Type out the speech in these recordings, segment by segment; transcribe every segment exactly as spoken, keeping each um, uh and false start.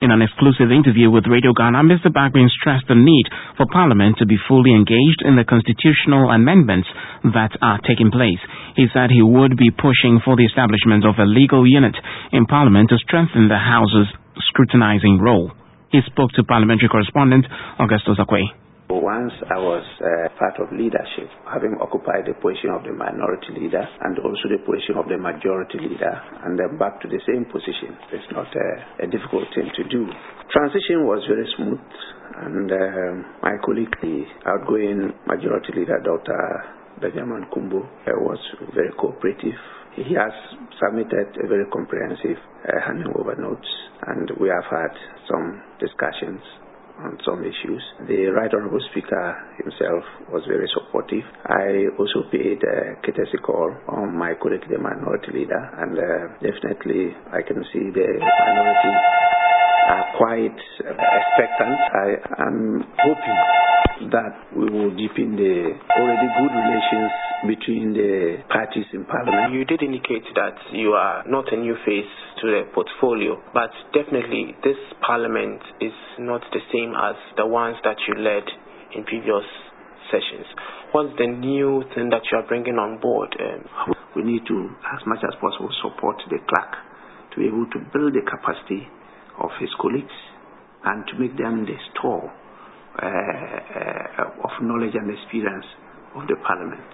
In an exclusive interview with Radio Ghana, Mister Bagbin stressed the need for Parliament to be fully engaged in the constitutional amendments that are taking place. He said he would be pushing for the establishment of a legal unit in Parliament to strengthen the House's scrutinizing role. He spoke to parliamentary correspondent Augustus Akwe. Once I was uh, part of leadership, having occupied the position of the minority leader and also the position of the majority leader, and then back to the same position. It's not a, a difficult thing to do. Transition was very smooth, and uh, my colleague, the outgoing majority leader, Doctor Benjamin Kumbo, uh, was very cooperative. He has submitted a very comprehensive uh, handing over notes, and we have had some discussions on some issues. The Right Honourable Speaker himself was very supportive. I also paid a courtesy call on my colleague, the minority leader, and uh, definitely I can see the minority are quite uh, expectant. I am hoping that we will deepen the already good relations between the parties in Parliament. You did indicate that you are not a new face to the portfolio, but definitely this Parliament is not the same as the ones that you led in previous sessions. What's the new thing that you are bringing on board? Um, we need to, as much as possible, support the clerk to be able to build the capacity of his colleagues and to make them the store uh, uh, of knowledge and experience of the Parliament.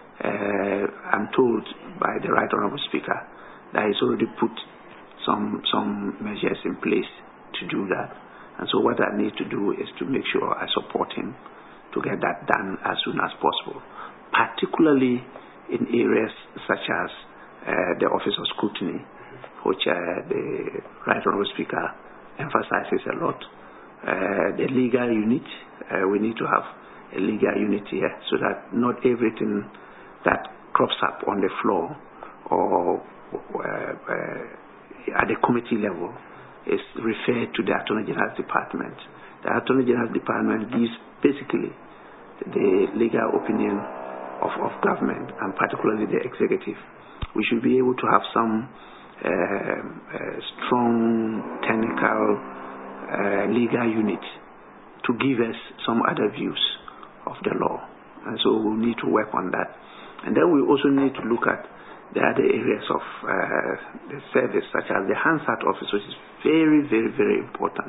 Uh, I'm told by the Right Honourable Speaker that he's already put some some measures in place to do that. And so what I need to do is to make sure I support him to get that done as soon as possible, particularly in areas such as uh, the Office of Scrutiny, which uh, the Right Honourable Speaker emphasizes a lot. Uh, the legal unit, uh, we need to have a legal unit here so that not everything that crops up on the floor or uh, uh, at the committee level is referred to the Attorney General's Department. The Attorney General's Department gives basically the legal opinion of, of government and particularly the executive. We should be able to have some uh, uh, strong technical uh, legal unit to give us some other views of the law. And so we need to work on that. And then we also need to look at the other areas of uh, the service, such as the Hansard office, which is very, very, very important.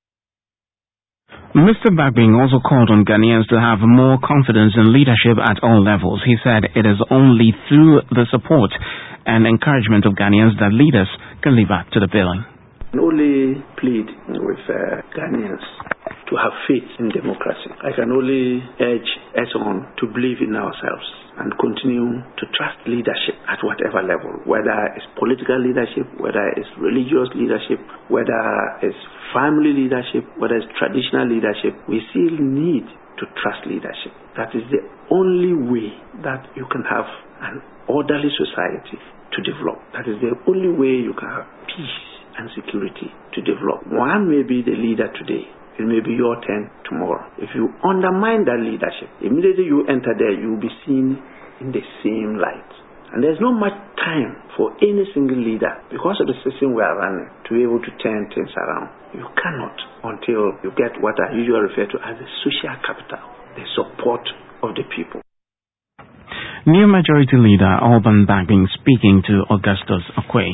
Mister Bagbin also called on Ghanaians to have more confidence in leadership at all levels. He said it is only through the support and encouragement of Ghanaians that leaders can live up to the billing. I can only plead with uh, Ghanaians to have faith in democracy. I can only urge us on to believe in ourselves and continue to trust leadership at whatever level, whether it's political leadership, whether it's religious leadership, whether it's family leadership, whether it's traditional leadership. We still need to trust leadership. That is the only way that you can have an orderly society to develop. That is the only way you can have peace and security to develop. One may be the leader today. It may be your turn tomorrow. If you undermine that leadership, immediately you enter there, you will be seen in the same light. And there's not much time for any single leader, because of the system we are running, to be able to turn things around. You cannot until you get what I usually refer to as the social capital, the support of the people. New Majority Leader Alban Bagbin speaking to Augustus Akwe.